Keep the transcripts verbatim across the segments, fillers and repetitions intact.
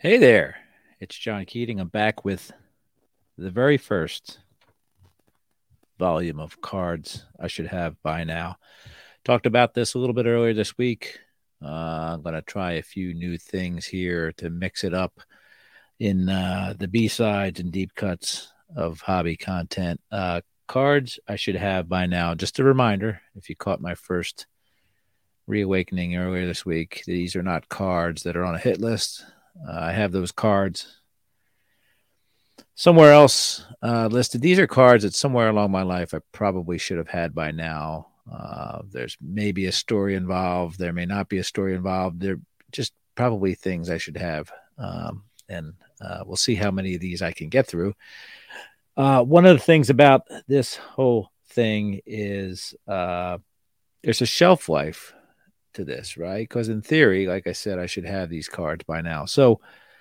Hey there, it's John Keating. I'm back with the very first volume of cards I should have by now. Talked about this a little bit earlier this week. Uh, I'm going to try a few new things here to mix it up in uh, the B-sides and deep cuts of hobby content. Uh, cards I should have by now. Just a reminder, if you caught my first reawakening earlier this week, these are not cards that are on a hit list. Uh, I have those cards somewhere else uh, listed. These are cards that somewhere along my life I probably should have had by now. Uh, there's maybe a story involved. There may not be a story involved. They're just probably things I should have. Um, and uh, we'll see how many of these I can get through. Uh, one of the things about this whole thing is uh, there's a shelf life to this, right? Because in theory, like I said, I should have these cards by now. So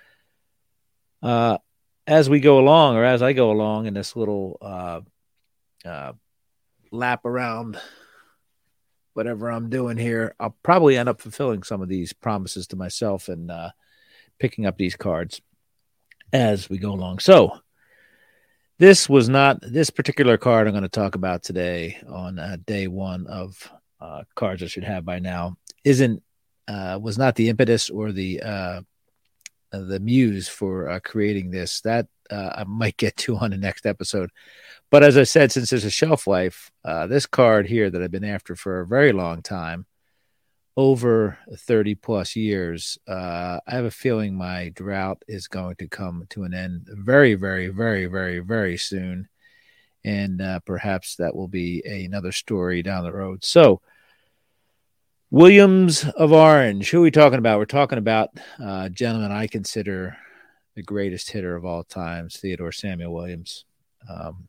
uh, as we go along, or as I go along in this little uh, uh, lap around whatever I'm doing here, I'll probably end up fulfilling some of these promises to myself and uh, picking up these cards as we go along. So this was not this particular card I'm going to talk about today on uh, day one of uh, cards I should have by now. Isn't uh, was not the impetus or the uh, the muse for uh, creating this. That uh, I might get to on the next episode. But as I said, since there's a shelf life, uh, this card here that I've been after for a very long time, over thirty plus years, uh, I have a feeling my drought is going to come to an end very, very, very, very, very soon. And uh, perhaps that will be a, another story down the road. So, Williams of Orange. Who are we talking about? We're talking about uh, gentleman I consider the greatest hitter of all times, Theodore Samuel Williams. Um,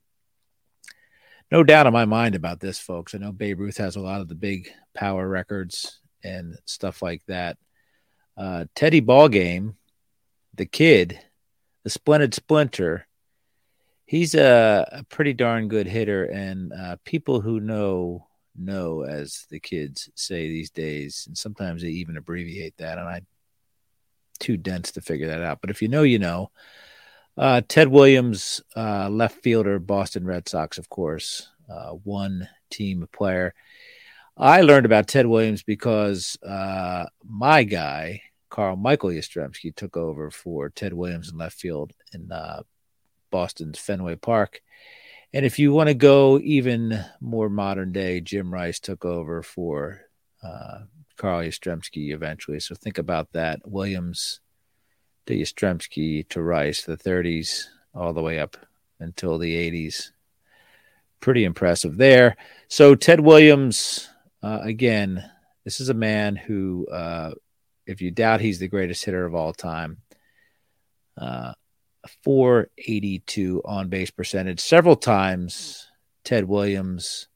no doubt in my mind about this, folks. I know Babe Ruth has a lot of the big power records and stuff like that. Uh, Teddy Ballgame, the kid, the Splendid Splinter, he's a, a pretty darn good hitter, and uh, people who know know, as the kids say these days, and sometimes they even abbreviate that, and I'm too dense to figure that out. But if you know, you know. Uh, Ted Williams, uh, left fielder, Boston Red Sox, of course, uh, one team player. I learned about Ted Williams because uh, my guy, Carl Michael Yastrzemski, took over for Ted Williams in left field in uh, Boston's Fenway Park. And if you want to go even more modern day, Jim Rice took over for uh, Carl Yastrzemski eventually. So think about that. Williams to Yastrzemski to Rice, the thirties all the way up until the eighties. Pretty impressive there. So Ted Williams, uh, again, this is a man who, uh, if you doubt he's the greatest hitter of all time, uh, four eighty-two on-base percentage. Several times Ted Williams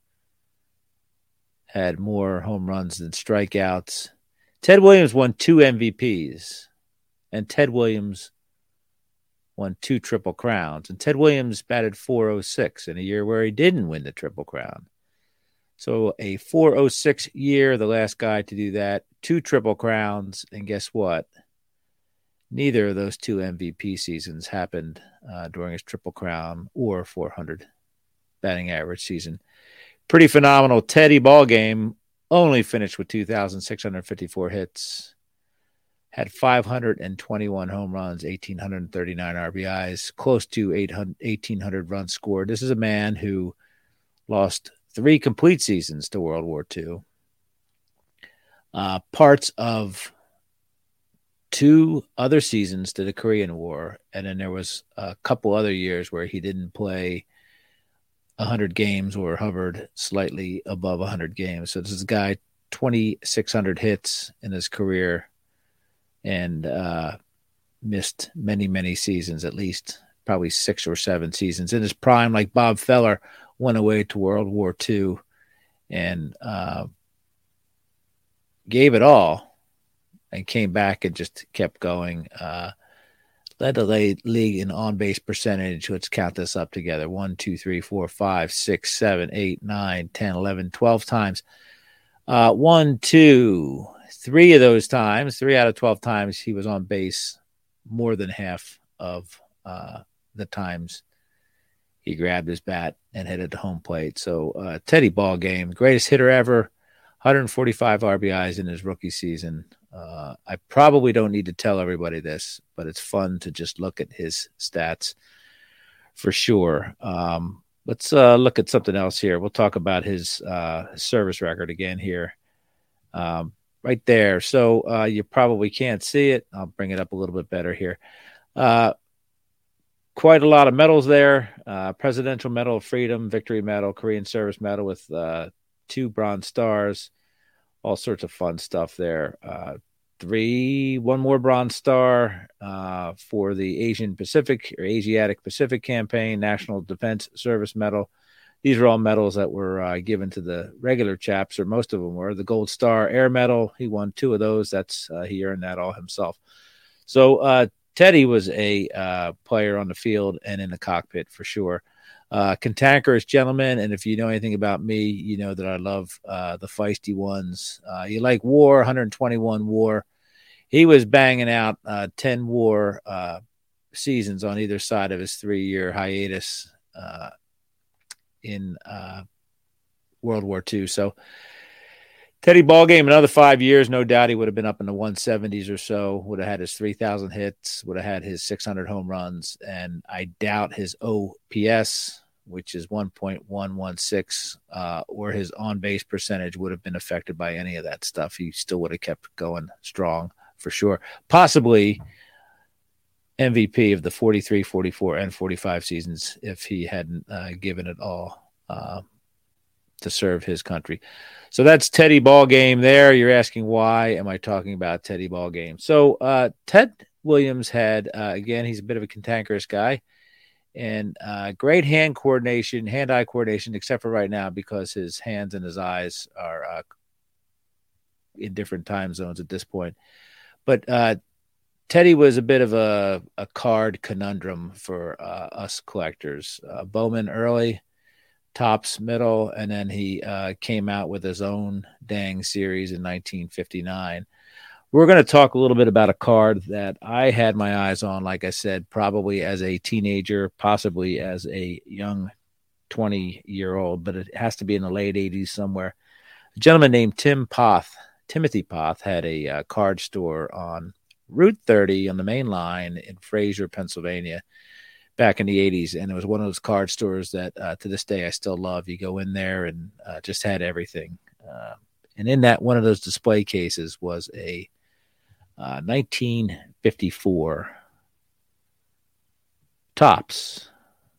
had more home runs than strikeouts. Ted Williams won two M V Ps, and Ted Williams won two Triple Crowns. And Ted Williams batted four oh six in a year where he didn't win the Triple Crown. So a four oh six year, the last guy to do that, two Triple Crowns, and guess what? Neither of those two M V P seasons happened uh, during his Triple Crown or four hundred batting average season. Pretty phenomenal. Teddy Ballgame only finished with two thousand six hundred fifty-four hits, had five hundred twenty-one home runs, one thousand eight hundred thirty-nine R B Is, close to eighteen hundred runs scored. This is a man who lost three complete seasons to World War Two. Uh, parts of two other seasons to the Korean War, and then there was a couple other years where he didn't play one hundred games or hovered slightly above one hundred games. So this is a guy, twenty-six hundred hits in his career, and uh, missed many, many seasons, at least probably six or seven seasons. In his prime, like Bob Feller, went away to World War Two and uh, gave it all, and came back and just kept going. Uh, led the league in on-base percentage. Let's count this up together. One, two, three, four, five, six, seven, eight, nine, ten, eleven, twelve times. Uh, one, two, three of those times, three out of twelve times he was on base more than half of uh, the times he grabbed his bat and headed to home plate. So uh, Teddy Ball Game, greatest hitter ever, one hundred forty-five R B Is in his rookie season. Uh, I probably don't need to tell everybody this, but it's fun to just look at his stats for sure. Um, let's uh, look at something else here. We'll talk about his uh, service record again here. Um, right there. So uh, you probably can't see it. I'll bring it up a little bit better here. Uh, quite a lot of medals there. Uh, Presidential Medal of Freedom, Victory Medal, Korean Service Medal with uh, two Bronze Stars, all sorts of fun stuff there. Uh, three, one more Bronze Star uh, for the Asian Pacific or Asiatic Pacific Campaign, National Defense Service Medal. These are all medals that were uh, given to the regular chaps, or most of them were. The Gold Star Air Medal, he won two of those. That's uh, he earned that all himself. So uh, Teddy was a uh, player on the field and in the cockpit for sure. Uh, cantankerous gentleman, and if you know anything about me, you know that I love uh, the feisty ones. Uh, you like war, one hundred twenty-one war. He was banging out uh, ten war uh, seasons on either side of his three-year hiatus uh, in uh, World War Two. So Teddy Ball Game, another five years, no doubt he would have been up in the one seventies or so, would have had his three thousand hits, would have had his six hundred home runs, and I doubt his O P S, which is one point one one six, uh, or his on-base percentage would have been affected by any of that stuff. He still would have kept going strong for sure. Possibly M V P of the forty-three, forty-four, and forty-five seasons if he hadn't uh, given it all uh, to serve his country. So that's Teddy Ball Game there. You're asking, why am I talking about Teddy Ball Game? So uh, Ted Williams had, uh, again, he's a bit of a cantankerous guy, and uh, great hand coordination, hand-eye coordination, except for right now because his hands and his eyes are uh, in different time zones at this point. But uh, Teddy was a bit of a, a card conundrum for uh, us collectors. Uh, Bowman early, Topps middle, and then he uh, came out with his own dang series in nineteen fifty-nine. We're going to talk a little bit about a card that I had my eyes on, like I said, probably as a teenager, possibly as a young twenty-year-old, but it has to be in the late eighties somewhere. A gentleman named Tim Poth, Timothy Poth, had a uh, card store on Route thirty on the main line in Fraser, Pennsylvania, back in the eighties. And it was one of those card stores that uh, to this day I still love. You go in there and uh, just had everything. Uh, and in that, one of those display cases was a uh, nineteen fifty-four Topps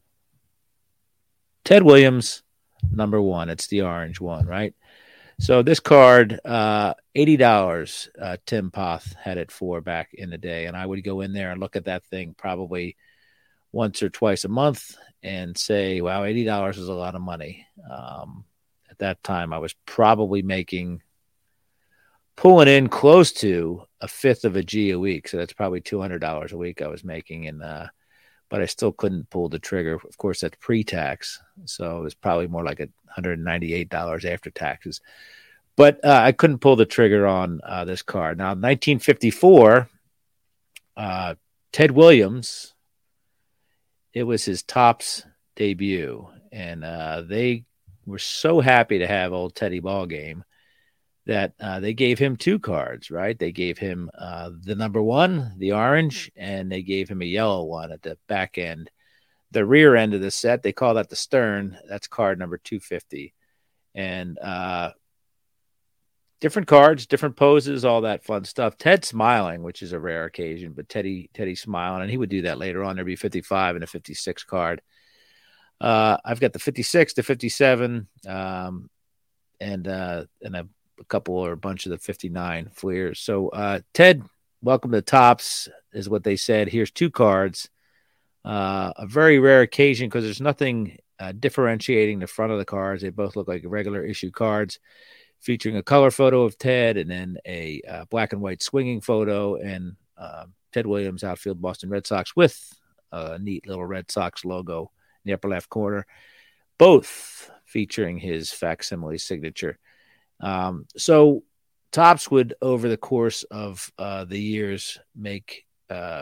Ted Williams, number one. It's the orange one, right? So this card, uh, eighty dollars, uh, Tim Poth had it for back in the day. And I would go in there and look at that thing probably once or twice a month and say, wow, eighty dollars is a lot of money. Um, at that time, I was probably making, pulling in close to a fifth of a G a week. So that's probably two hundred dollars a week I was making. And, uh, but I still couldn't pull the trigger. Of course, that's pre-tax. So it was probably more like one hundred ninety-eight dollars after taxes. But uh, I couldn't pull the trigger on uh, this card. Now, nineteen fifty-four, uh, Ted Williams, it was his Topps debut. And uh, they were so happy to have old Teddy Ball Game that uh, they gave him two cards, right? They gave him uh, the number one, the orange, and they gave him a yellow one at the back end. The rear end of the set, they call that the stern. That's card number two fifty. And uh, different cards, different poses, all that fun stuff. Ted smiling, which is a rare occasion, but Teddy Teddy smiling, and he would do that later on. There'd be fifty-five and a fifty-six card. Uh, I've got the fifty-six, the fifty-seven, um, and uh, and a, a couple or a bunch of the fifty-nine Fleers. So uh, Ted, welcome to Topps, is what they said. Here's two cards. Uh, a very rare occasion because there's nothing uh, differentiating the front of the cards. They both look like regular issue cards, featuring a color photo of Ted and then a uh, black and white swinging photo and uh, Ted Williams, outfield Boston Red Sox, with a neat little Red Sox logo in the upper left corner, both featuring his facsimile signature. Um, so Topps would, over the course of uh, the years, make uh,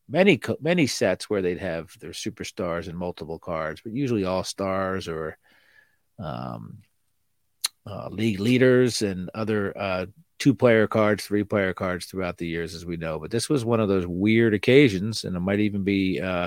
many many sets where they'd have their superstars and multiple cards, but usually all stars or um, uh, league leaders and other uh, two-player cards, three-player cards throughout the years, as we know. But this was one of those weird occasions, and it might even be uh,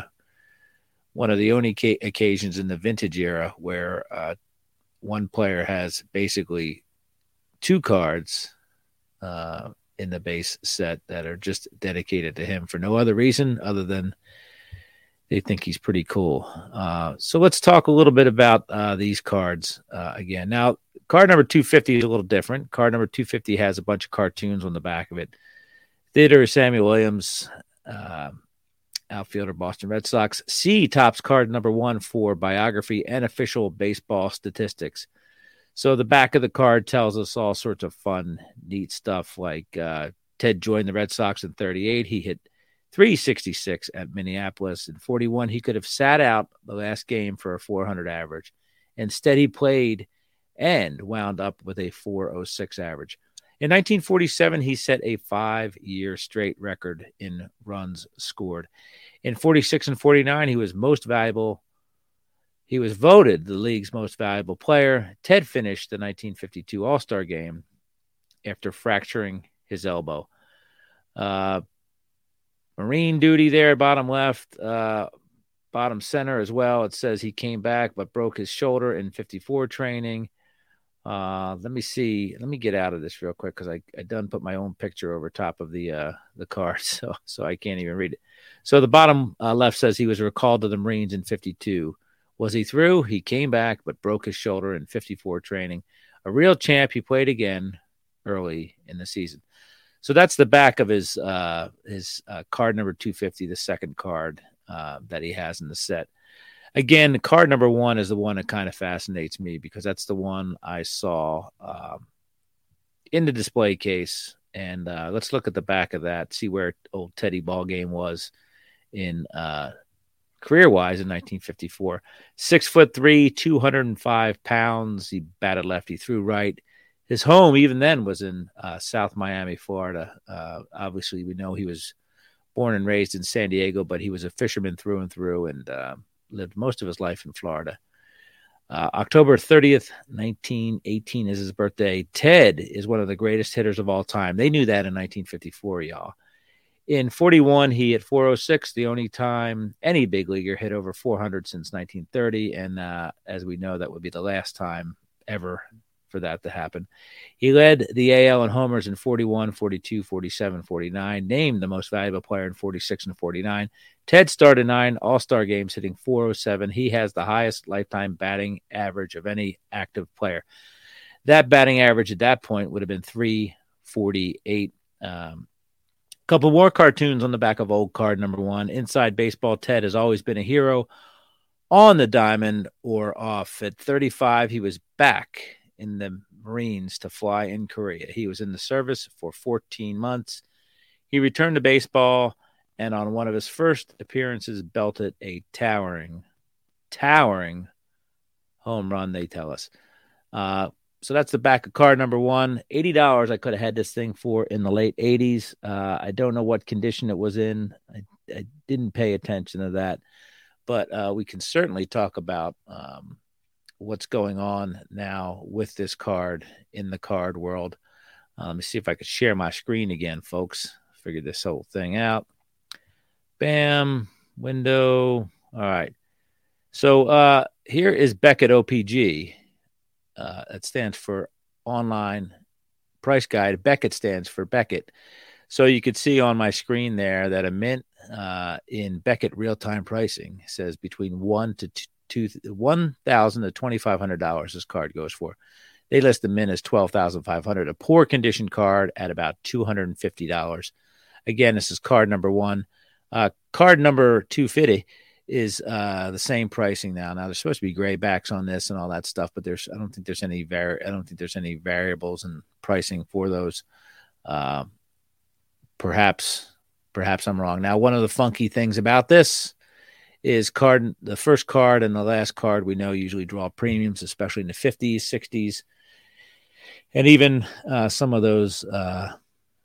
one of the only ca- occasions in the vintage era where uh, one player has basically two cards uh, in the base set that are just dedicated to him for no other reason other than they think he's pretty cool. Uh, so let's talk a little bit about uh, these cards uh, again. Now, card number two fifty is a little different. Card number two fifty has a bunch of cartoons on the back of it. Theodore Samuel Williams, uh, outfielder, Boston Red Sox. C tops card number one for biography and official baseball statistics. So the back of the card tells us all sorts of fun, neat stuff like uh, Ted joined the Red Sox in thirty-eight. He hit three sixty-six at Minneapolis. In forty-one, he could have sat out the last game for a four hundred average. Instead, he played and wound up with a four oh six average. In nineteen forty-seven, he set a five-year straight record in runs scored. In forty-six and forty-nine, he was most valuable. He was voted the league's most valuable player. Ted finished the nineteen fifty-two All-Star game after fracturing his elbow. Uh, Marine duty there, bottom left, uh, bottom center as well. It says he came back but broke his shoulder in fifty-four training. Uh, let me see. Let me get out of this real quick because I, I done put my own picture over top of the uh, the card, so so I can't even read it. So the bottom uh, left says he was recalled to the Marines in fifty-two. Was he through? He came back but broke his shoulder in fifty-four training. A real champ. He played again early in the season. So that's the back of his uh, his uh, card number two fifty, the second card uh, that he has in the set. Again, card number one is the one that kind of fascinates me because that's the one I saw um, in the display case. And uh, let's look at the back of that, see where old Teddy Ballgame was in uh, career-wise in nineteen fifty-four. Six foot three, two hundred five pounds. He batted left, he threw right. His home, even then, was in uh, South Miami, Florida. Uh, obviously, we know he was born and raised in San Diego, but he was a fisherman through and through and uh, lived most of his life in Florida. Uh, October thirtieth, nineteen eighteen is his birthday. Ted is one of the greatest hitters of all time. They knew that in nineteen fifty-four, y'all. In forty-one, he hit four oh six, the only time any big leaguer hit over four hundred since nineteen thirty. And uh, as we know, that would be the last time ever for that to happen. He led the A L in homers in forty-one, forty-two, forty-seven, forty-nine, named the most valuable player in forty-six and forty-nine. Ted started nine All-Star games hitting four oh seven. He has the highest lifetime batting average of any active player. That batting average at that point would have been three forty-eight. Um, couple more cartoons on the back of old card number one. Inside baseball, Ted has always been a hero on the diamond or off. At thirty-five, he was back in the Marines to fly in Korea. He was in the service for fourteen months. He returned to baseball, and on one of his first appearances, belted a towering, towering home run, they tell us. Uh, so that's the back of card number one. eighty dollars I could have had this thing for in the late eighties. Uh, I don't know what condition it was in. I, I didn't pay attention to that. But uh, we can certainly talk about um, what's going on now with this card in the card world. Uh, let me see if I could share my screen again, folks. Figure this whole thing out. Bam, window. All right. So uh, here is Beckett O P G. Uh, that stands for Online Price Guide. Beckett stands for Beckett. So you could see on my screen there that a mint uh, in Beckett real-time pricing says between one to two, one thousand to twenty-five hundred dollars this card goes for. They list the mint as twelve thousand five hundred. A poor condition card at about two hundred and fifty dollars. Again, this is card number one. Uh, card number two fifty is uh, the same pricing now. Now there's supposed to be gray backs on this and all that stuff, but there's I don't think there's any vari- I don't think there's any variables in pricing for those. Uh, perhaps perhaps I'm wrong. Now, one of the funky things about this is card the first card and the last card we know usually draw premiums, especially in the fifties, sixties, and even uh, some of those uh,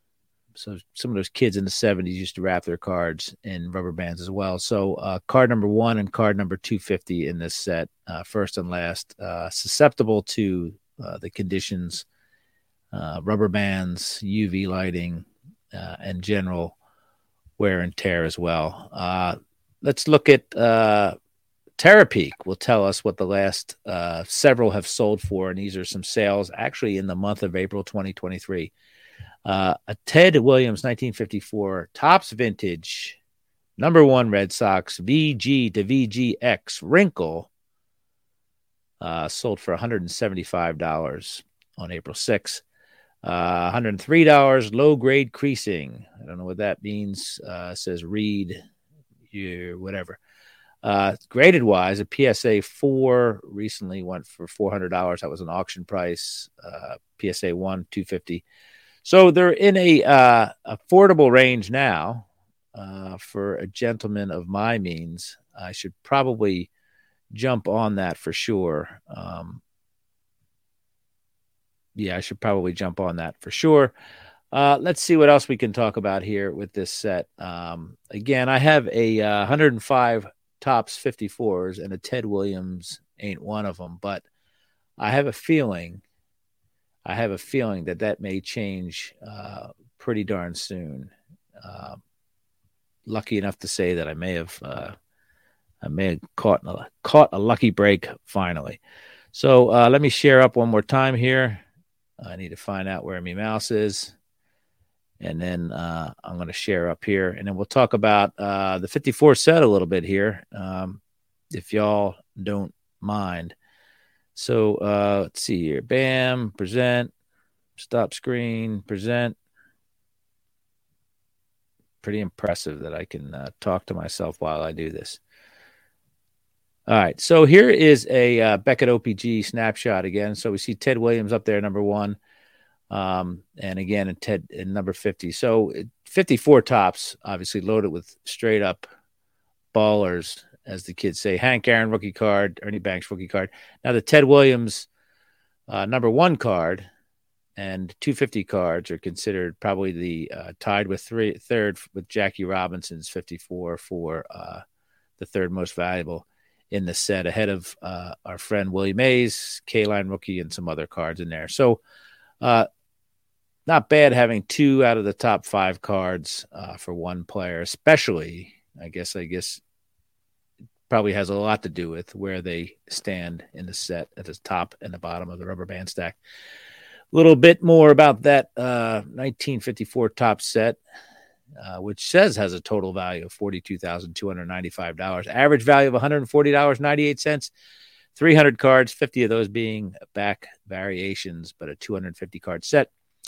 So some of those kids in the seventies used to wrap their cards in rubber bands as well. So uh, card number one and card number two fifty in this set, uh, first and last, uh, susceptible to uh, the conditions, uh, rubber bands, U V lighting, uh, and general wear and tear as well. Uh, let's look at uh, Terapeak will tell us what the last uh, several have sold for, and these are some sales actually in the month of April twenty twenty-three. Uh, a Ted Williams nineteen fifty-four Topps Vintage number one Red Sox V G to V G X wrinkle uh, sold for one hundred seventy-five dollars on April sixth. Uh, one hundred three dollars low grade creasing. I don't know what that means. Uh, it says read, you whatever. Uh, graded wise, a P S A four recently went for four hundred dollars. That was an auction price. Uh, P S A one, two hundred fifty dollars. So they're in a uh, affordable range now. Uh, for a gentleman of my means, I should probably jump on that for sure. Um, yeah, I should probably jump on that for sure. Uh, let's see what else we can talk about here with this set. Um, again, I have a uh, one hundred five Topps fifty-fours, and a Ted Williams ain't one of them, but I have a feeling I have a feeling that that may change uh, pretty darn soon. Uh, lucky enough to say that I may have uh, I may have caught a, caught a lucky break finally. So uh, let me share up one more time here. I need to find out where my mouse is, and then uh, I'm going to share up here, and then we'll talk about uh, the fifty-four set a little bit here, um, if y'all don't mind. So uh, let's see here. Bam, present, stop screen, present. Pretty impressive that I can uh, talk to myself while I do this. All right, so here is a uh, Beckett O P G snapshot again. So we see Ted Williams up there, number one. Um, and again, in Ted in number fifty. So fifty-four Topps, obviously loaded with straight up ballers, as the kids say. Hank Aaron rookie card, Ernie Banks rookie card. Now the Ted Williams uh, number one card and two fifty cards are considered probably the uh, tied with three third with Jackie Robinson's fifty-four for uh, the third most valuable in the set, ahead of uh, our friend Willie Mays, K-Line rookie, and some other cards in there. So uh, not bad having two out of the top five cards uh, for one player, especially, I guess, I guess probably has a lot to do with where they stand in the set at the top and the bottom of the rubber band stack. A little bit more about that uh, nineteen fifty-four Topps set, uh, which says has a total value of forty-two thousand two hundred ninety-five dollars. Average value of one hundred forty dollars and ninety-eight cents. three hundred cards, fifty of those being back variations, but a two hundred fifty card set.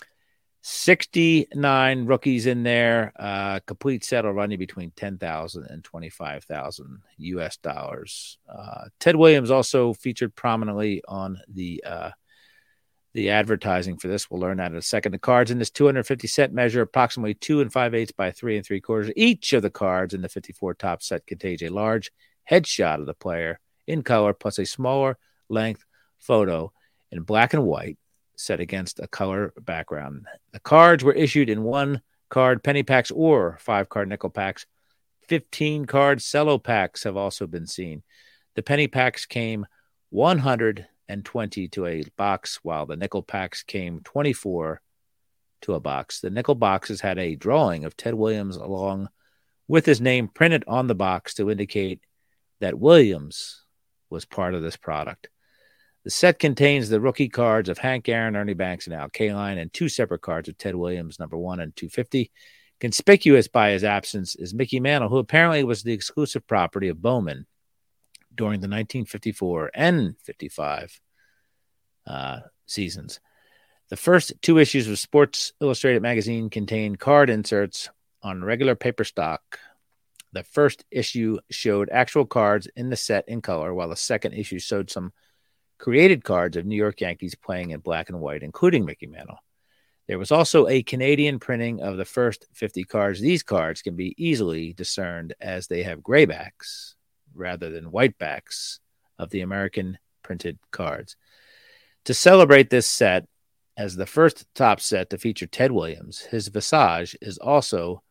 sixty-nine rookies in there. Uh, complete set will run you between ten thousand and twenty-five thousand U S dollars. Uh, Ted Williams also featured prominently on the uh, the advertising for this. We'll learn that in a second. The cards in this two hundred fifty set measure approximately two and five eighths by three and three quarters. Each of the cards in the fifty-four Topps set contains a large headshot of the player in color, plus a smaller length photo in black and white set against a color background. The cards were issued in one card penny packs or five card nickel packs. fifteen card cello packs have also been seen. The penny packs came one hundred twenty to a box, while the nickel packs came twenty-four to a box. The nickel boxes had a drawing of Ted Williams along with his name printed on the box to indicate that Williams was part of this product. The set contains the rookie cards of Hank Aaron, Ernie Banks, and Al Kaline, and two separate cards of Ted Williams, number one and two fifty. Conspicuous by his absence is Mickey Mantle, who apparently was the exclusive property of Bowman during the nineteen fifty-four and fifty-five uh, seasons. The first two issues of Sports Illustrated magazine contained card inserts on regular paper stock. The first issue showed actual cards in the set in color, while the second issue showed some created cards of New York Yankees playing in black and white, including Mickey Mantle. There was also a Canadian printing of the first fifty cards. These cards can be easily discerned as they have gray backs rather than white backs of the American printed cards. To celebrate this set, as the first top set to feature Ted Williams, his Visage is also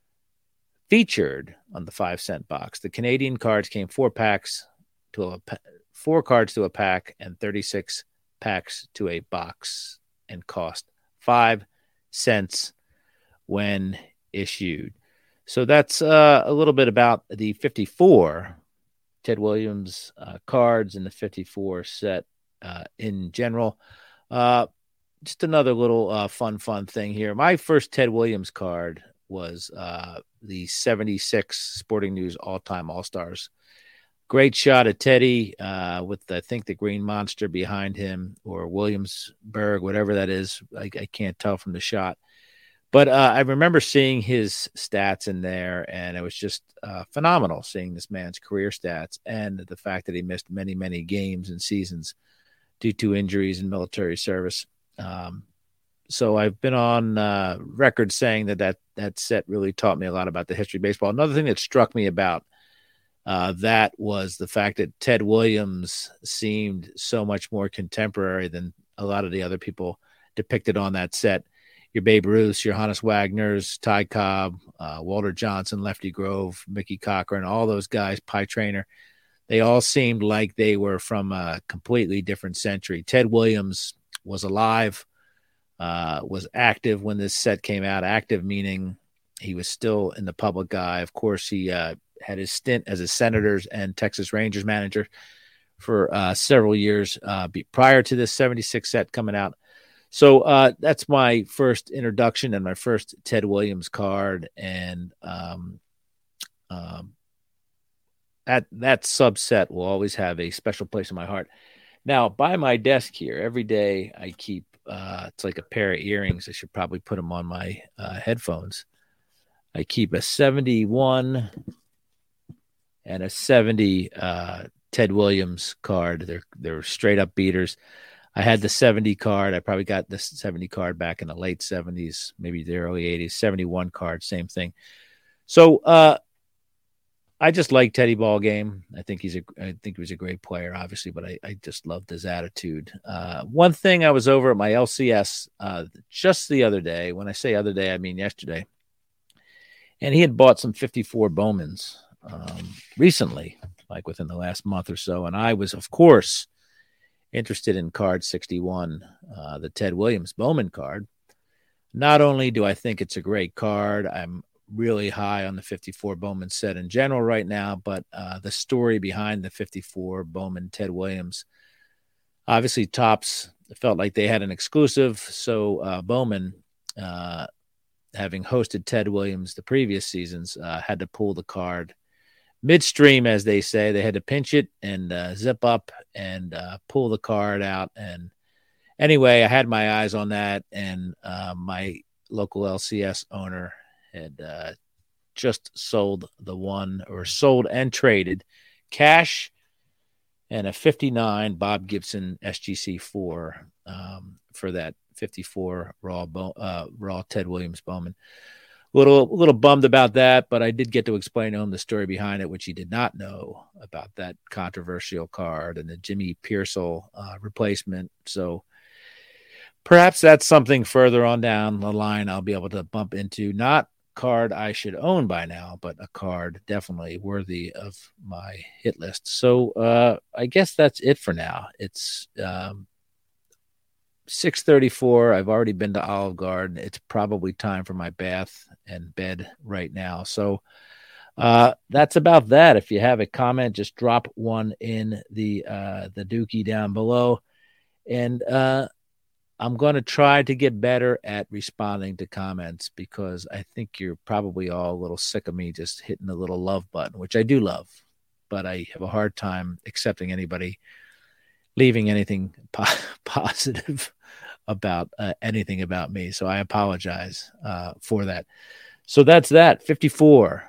featured on the five cent box. The Canadian cards came four packs to a four cards to a pack and thirty-six packs to a box and cost five cents when issued. So that's uh, a little bit about the fifty-four Ted Williams uh, cards in the fifty-four set uh, in general. Uh, just another little uh, fun, fun thing here. My first Ted Williams card was uh, the seventy-six Sporting News All-Time All-Stars. Great shot at Teddy uh, with, I think, the green monster behind him, or Williamsburg, whatever that is. I, I can't tell from the shot. But uh, I remember seeing his stats in there, and it was just uh, phenomenal seeing this man's career stats and the fact that he missed many, many games and seasons due to injuries and military service. Um, so I've been on uh, record saying that, that that set really taught me a lot about the history of baseball. Another thing that struck me about uh, that was the fact that Ted Williams seemed so much more contemporary than a lot of the other people depicted on that set. Your Babe Ruths, your Honus Wagners, Ty Cobb, uh, Walter Johnson, Lefty Grove, Mickey Cochran, all those guys, Pie Traynor, they all seemed like they were from a completely different century. Ted Williams was alive, uh, was active when this set came out. Active meaning he was still in the public eye. Of course, he uh, had his stint as a Senators and Texas Rangers manager for uh, several years uh, be, prior to this seventy-six set coming out. So uh, that's my first introduction and my first Ted Williams card. And um, um, that, that subset will always have a special place in my heart. Now, by my desk here, every day I keep, uh, it's like a pair of earrings. I should probably put them on my uh, headphones. I keep a seventy-one and a seventy uh, Ted Williams card. They're, they're straight up beaters. I had the seventy card. I probably got the seventy card back in the late seventies, maybe the early eighties. seventy-one card, same thing. So uh, I just like Teddy Ball Game. I think he's a, I think he was a great player, obviously, but I, I just loved his attitude. Uh, one thing, I was over at my L C S uh, just the other day. When I say other day, I mean yesterday. And he had bought some fifty-four Bowmans um, recently, like within the last month or so. And I was, of course, interested in card sixty-one, uh, the Ted Williams Bowman card. Not only do I think it's a great card, I'm really high on the fifty-four Bowman set in general right now, but uh, the story behind the fifty-four Bowman Ted Williams, obviously Topps felt like they had an exclusive. So uh, Bowman, uh, having hosted Ted Williams the previous seasons, uh, had to pull the card midstream, as they say. They had to pinch it and uh, zip up and uh, pull the card out. And anyway, I had my eyes on that, and uh, my local L C S owner had uh, just sold the one, or sold and traded cash and a fifty-nine Bob Gibson S G C four um, for that fifty-four raw uh, raw Ted Williams Bowman. A little, a little bummed about that, but I did get to explain to him the story behind it, which he did not know about that controversial card and the Jimmy Pearsall uh, replacement. So perhaps that's something further on down the line I'll be able to bump into. Not card I should own by now, but a card definitely worthy of my hit list. So uh, I guess that's it for now. It's um, six thirty-four. I've already been to Olive Garden. It's probably time for my bath and bed right now. So uh, that's about that. If you have a comment, just drop one in the uh, the dookie down below. And uh, I'm going to try to get better at responding to comments, because I think you're probably all a little sick of me just hitting the little love button, which I do love, but I have a hard time accepting anybody leaving anything po- positive about uh, anything about me. So I apologize uh, for that. So that's that. fifty-four.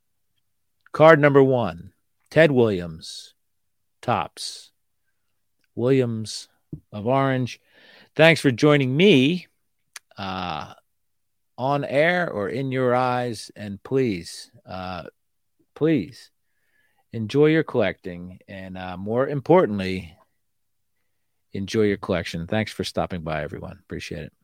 Card number one, Ted Williams, Topps. Williams of Orange. Thanks for joining me uh, on air or in your eyes. And please, uh, please enjoy your collecting. And uh, more importantly, enjoy your collection. Thanks for stopping by, everyone. Appreciate it.